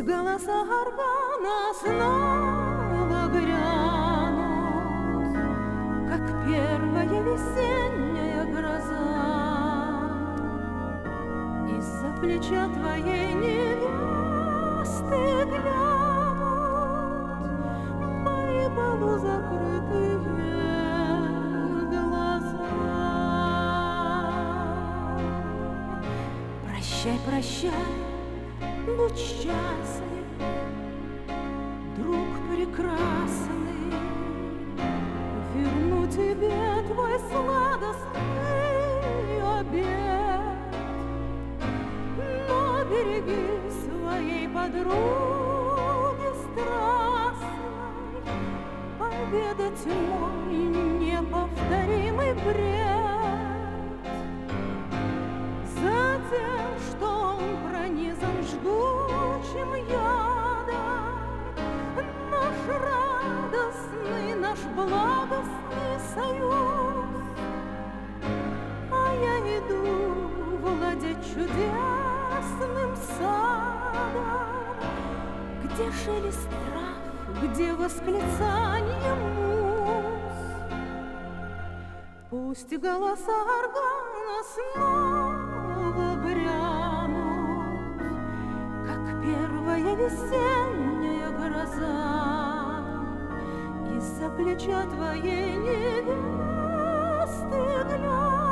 голоса органа снова грянут, как первая весенняя гроза. Из-за плеча твоей невесты глянут мои полузакрытые глаза. Прощай, прощай, будь счастлив, друг прекрасный, верну тебе твой сладостный обед. Но береги своей подруги страстной поведать мой неповторимый бред. Затем, что он пронизан жгучим ядом, наш радостный, наш благостный союз. А я иду владеть чудесным садом, где шелест трав, где восклицанье муз. Пусть голоса органа снова грянут, как первая весенняя гроза. Из-за плеча твоей невесты глянут